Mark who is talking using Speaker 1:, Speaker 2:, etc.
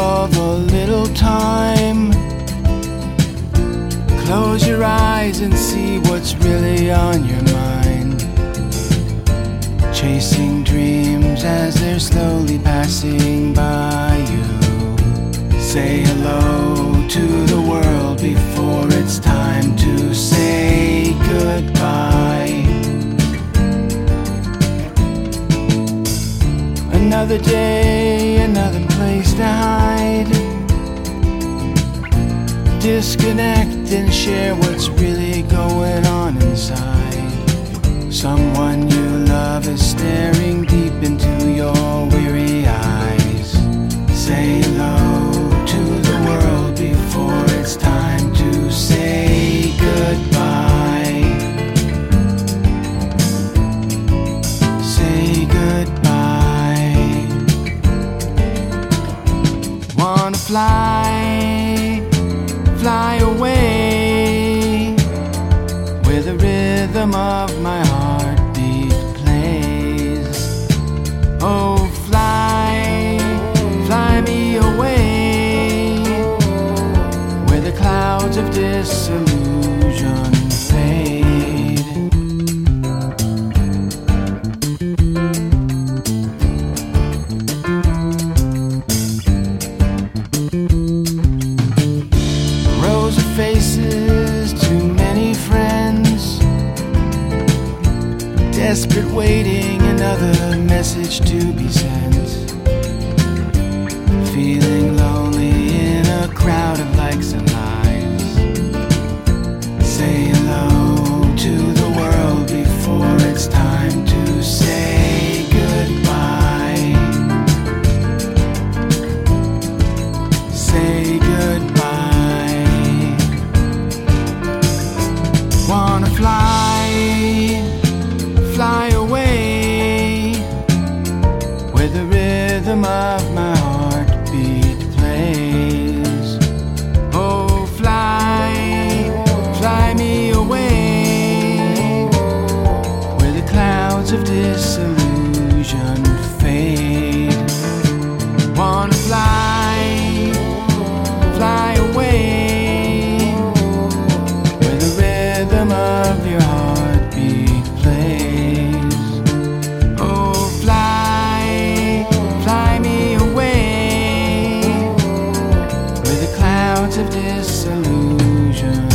Speaker 1: of a little time. Close your eyes and see what's really on your mind. Chasing dreams as they're slowly passing by you. Say hello to the world before it's time to say goodbye. Another day, another place to hide. Disconnect and share what's really going on inside. Someone you love is staring deep into your weary eyes. Say hello to the world before it's time to say goodbye. Say goodbye. Wanna fly away, where the rhythm of my heartbeat plays. Oh, fly me away, where the clouds of disillusion fade. Rows of faces, too many friends, desperate waiting, another message to be sent. Feeling lonely in a crowd of likes and lies. Say hello to the world before it's time to say goodbye. Say goodbye. Wanna fly away, where the rhythm of my heartbeat plays. Oh, fly me away, where the clouds of disillusion fade. Wanna fly away, where the rhythm of your heartbeat plays. Oh, fly me away, where the clouds of disillusion